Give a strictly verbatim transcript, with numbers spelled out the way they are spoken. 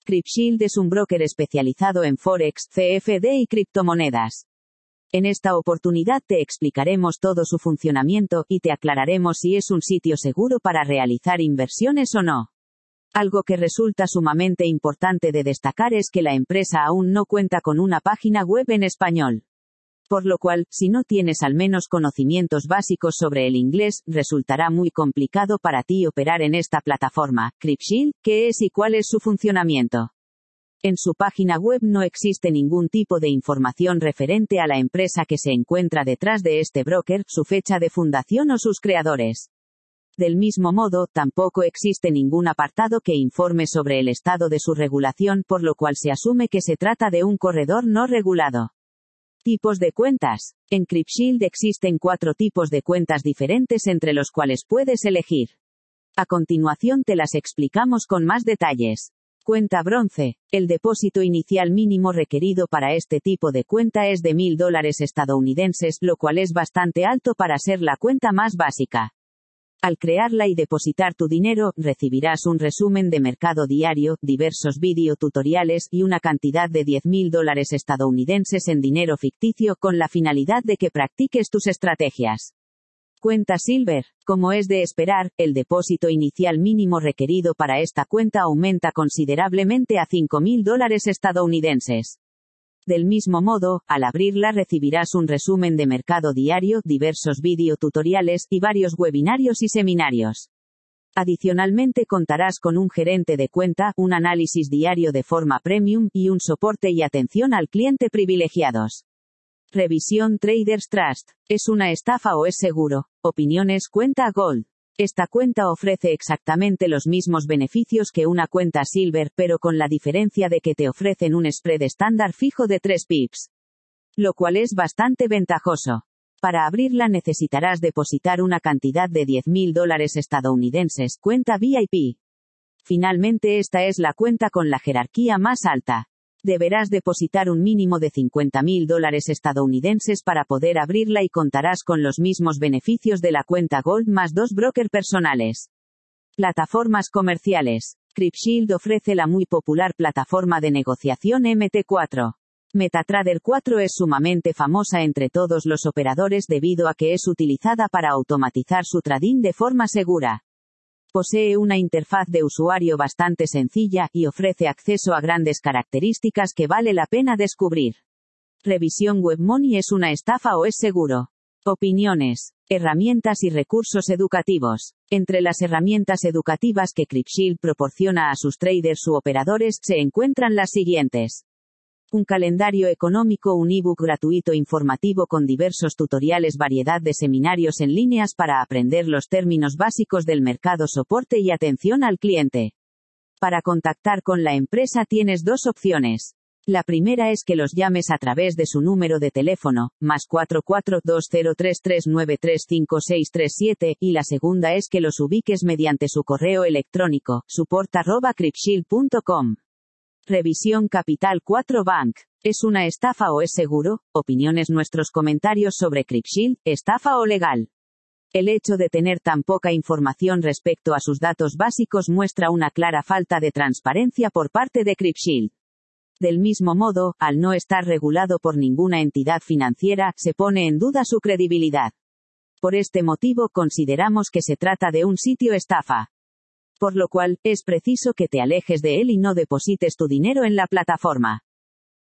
CryptShield es un broker especializado en Forex, C F D y criptomonedas. En esta oportunidad te explicaremos todo su funcionamiento y te aclararemos si es un sitio seguro para realizar inversiones o no. Algo que resulta sumamente importante de destacar es que la empresa aún no cuenta con una página web en español. Por lo cual, si no tienes al menos conocimientos básicos sobre el inglés, resultará muy complicado para ti operar en esta plataforma. CryptShield, ¿qué es y cuál es su funcionamiento? En su página web no existe ningún tipo de información referente a la empresa que se encuentra detrás de este broker, su fecha de fundación o sus creadores. Del mismo modo, tampoco existe ningún apartado que informe sobre el estado de su regulación, por lo cual se asume que se trata de un corredor no regulado. Tipos de cuentas. En CryptShield existen cuatro tipos de cuentas diferentes entre los cuales puedes elegir. A continuación te las explicamos con más detalles. Cuenta bronce. El depósito inicial mínimo requerido para este tipo de cuenta es de mil dólares estadounidenses, lo cual es bastante alto para ser la cuenta más básica. Al crearla y depositar tu dinero, recibirás un resumen de mercado diario, diversos videotutoriales y una cantidad de diez mil dólares estadounidenses en dinero ficticio con la finalidad de que practiques tus estrategias. Cuenta Silver. Como es de esperar, el depósito inicial mínimo requerido para esta cuenta aumenta considerablemente a cinco mil dólares estadounidenses. Del mismo modo, al abrirla recibirás un resumen de mercado diario, diversos videotutoriales y varios webinarios y seminarios. Adicionalmente contarás con un gerente de cuenta, un análisis diario de forma premium y un soporte y atención al cliente privilegiados. Revisión Traders Trust. ¿Es una estafa o es seguro? Opiniones. Cuenta Gold. Esta cuenta ofrece exactamente los mismos beneficios que una cuenta Silver, pero con la diferencia de que te ofrecen un spread estándar fijo de tres pips. Lo cual es bastante ventajoso. Para abrirla necesitarás depositar una cantidad de diez mil dólares estadounidenses, cuenta V I P. Finalmente esta es la cuenta con la jerarquía más alta. Deberás depositar un mínimo de cincuenta mil dólares estadounidenses para poder abrirla y contarás con los mismos beneficios de la cuenta Gold más dos brokers personales. Plataformas comerciales. CryptShield ofrece la muy popular plataforma de negociación M T cuatro. MetaTrader cuatro es sumamente famosa entre todos los operadores debido a que es utilizada para automatizar su trading de forma segura. Posee una interfaz de usuario bastante sencilla y ofrece acceso a grandes características que vale la pena descubrir. Revisión WebMoney. ¿Es una estafa o es seguro? Opiniones. Herramientas y recursos educativos. Entre las herramientas educativas que CryptShield proporciona a sus traders u operadores, se encuentran las siguientes. Un calendario económico, un ebook gratuito informativo con diversos tutoriales, variedad de seminarios en líneas para aprender los términos básicos del mercado, soporte y atención al cliente. Para contactar con la empresa tienes dos opciones. La primera es que los llames a través de su número de teléfono, más cuatro cuatro dos cero tres tres nueve tres cinco seis tres siete, y la segunda es que los ubiques mediante su correo electrónico, support arroba cryptshield punto com. Revisión Capital cuatro Bank. ¿Es una estafa o es seguro? Opiniones. Nuestros comentarios sobre CryptShield, ¿estafa o legal? El hecho de tener tan poca información respecto a sus datos básicos muestra una clara falta de transparencia por parte de CryptShield. Del mismo modo, al no estar regulado por ninguna entidad financiera, se pone en duda su credibilidad. Por este motivo consideramos que se trata de un sitio estafa. Por lo cual, es preciso que te alejes de él y no deposites tu dinero en la plataforma.